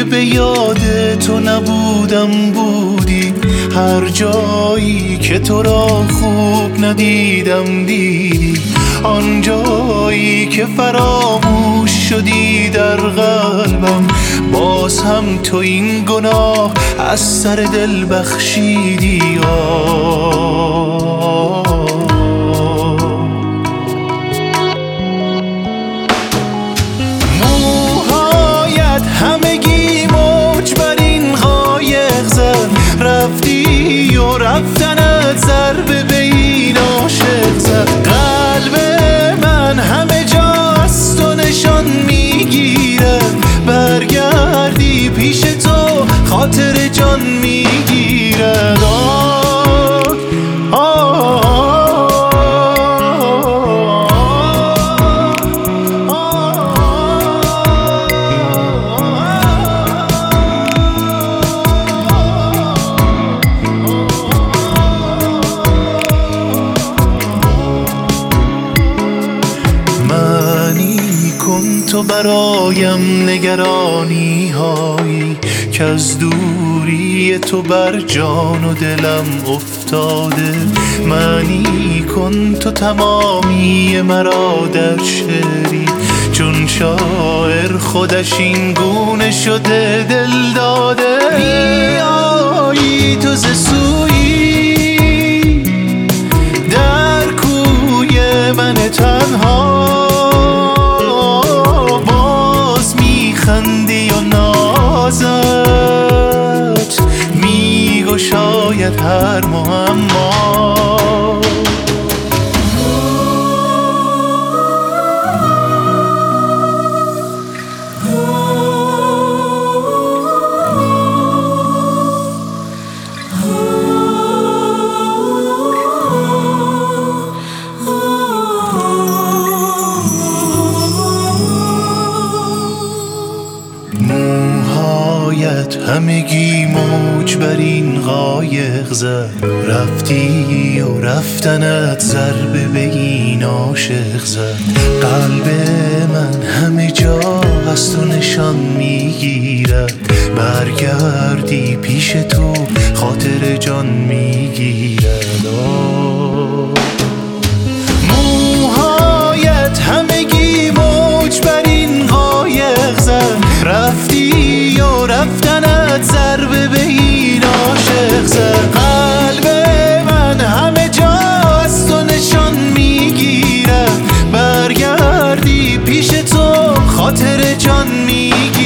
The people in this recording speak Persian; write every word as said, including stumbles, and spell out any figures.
که به یاد تو نبودم بودی، هر جایی که تو را خوب ندیدم دیدی، آن جایی که فراموش شدی در قلبم، باز هم تو این گناه از سر دل بخشیدی. آه موهایت همگی موج بر این قایق زد، رفتی و رفتنت ضربه به این عاشق زد. قلب من همه جا از تو نشان میگیره، برگردی پیش تو خاطر جان میگیره. تو برایم نگرانی هایی که از دوری تو بر جان و دلم افتاده. معنی کن تو تمامی مرا در شعری، چون شاعر خودش این گونه شده دل داده. میایی تو ز سویی در کوی من تنها، خندی و نازت میگشاید هر معما. همگی موج بر این قایق زد، رفتی و رفتنت ضربه به این عاشق زد. قلب من همه جا از تو نشان میگیرد، برگردی پیش تو خاطر جان میگیرد. موهایت همگی موج بر این قایق زد، رفتی و رفتنت ضربه به این عاشق زد. قلب من همه جا از تو نشان میگیره، برگردی پیش تو خاطر جان میگیره.